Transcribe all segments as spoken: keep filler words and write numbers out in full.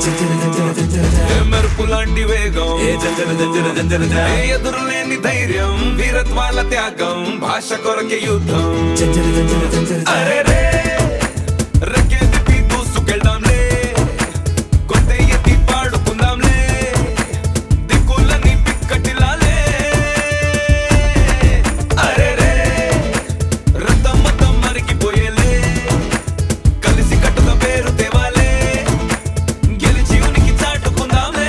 మెరుపు లాంటి వేగం ఎదురులేని ధైర్యం వీరత్వాల త్యాగం భాష కొరకే యుద్ధం అరే రే రెక్కే తిప్పి దూసుకెళ్దాంలే కొత్త ఎత్తి పాడుకుందాంలే దిక్కులని పిక్కటిలాలే అరే రే రక్తం మొత్తం మరిగిపోయేలే కలిసి కట్టుగా పేరు తేవాలే గెలిచి ఉనికి చాటుకుందాంలే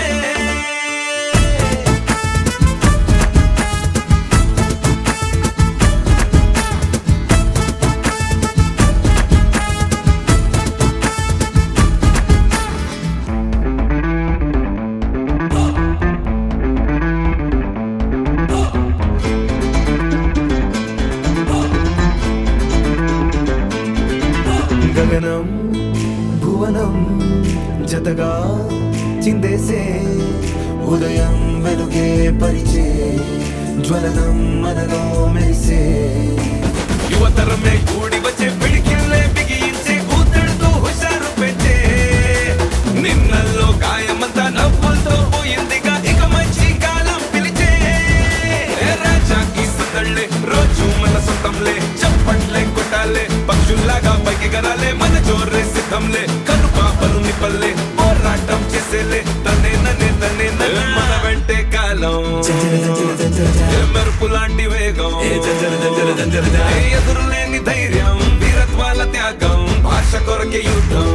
గగనం భువనం జతగా చిందేసే ఉదయం వెలుగే పరిచే జ్వలనం మనలో మెరిసే యువతరమే కూడి వచ్చే పిడికిల్లే బిగించే కూతడుతూ హుషారు పెట్టే నిన్నల్లో గాయమంతా నవ్వులతో పోయిందిగా ఇక మంచి కాలం పిలిచే రాజాకి సందళ్ళే రోజు మన సొంతంలే చప్పట్లే కొట్టాలే పక్షుల్లాగా పైకి గరాలే మన జోరే సిద్ధంలే కను పాపలు నిపల్లే పోరాటం చేసేలే తనే ననే తనే ననే మన వెంటే కాలం మెరుపు లాంటి వేగం ఎదురులేని ధైర్యం వీరత్వాల త్యాగం భాష కొరకే యుద్ధం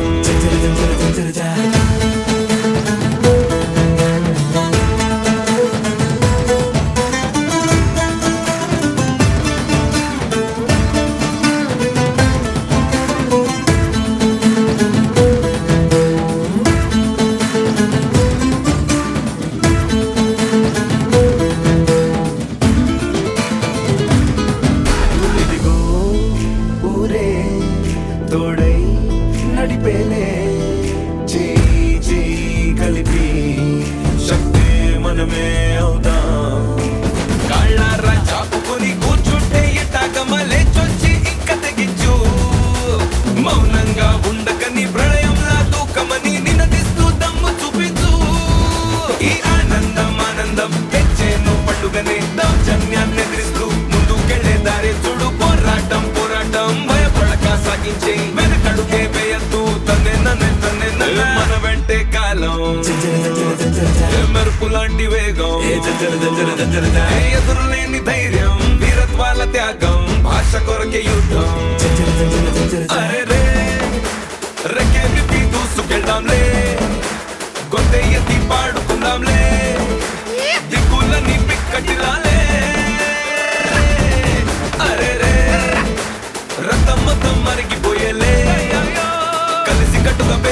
తోడై నడిపేలే చేయి చేయి కలిపి శక్తి మనమే అవుతాం కాళ్ళారా చాపుకొని కూర్చుంటే ఎట్టాగమలే చొచ్చి ఇంక తెగించు మౌనంగా ఉండకని ప్రళయంలా దూకమని నినదిస్తూ దమ్ము చూపించు ఈ ఆనందం ఆనందం తెచ్చేను పండుగనే దౌర్జన్యాన్ని ఎదిరిస్తూ ముందుకెళ్లే దారి చూడు పోరాటం పోరాటం భయపడక సాగించే వెనకడుగే వేయద్దు తనే నన్నే తనే నన్నే మన వెంటే కాలం మెరుపు లాంటి వేగం ఎదురులేని ధైర్యం వీరత్వాల త్యాగం భాష కొరకే యుద్ధం అరే రే రెక్కే విప్పి దూసుకెళ్దాంలే కొత్త ఎత్తి పాడుకుందాంలే దిక్కులని పిక్కటిలాలే అరే రే రక్తం మొత్తం మరిగిపోయేలే కలిసి కట్టుగా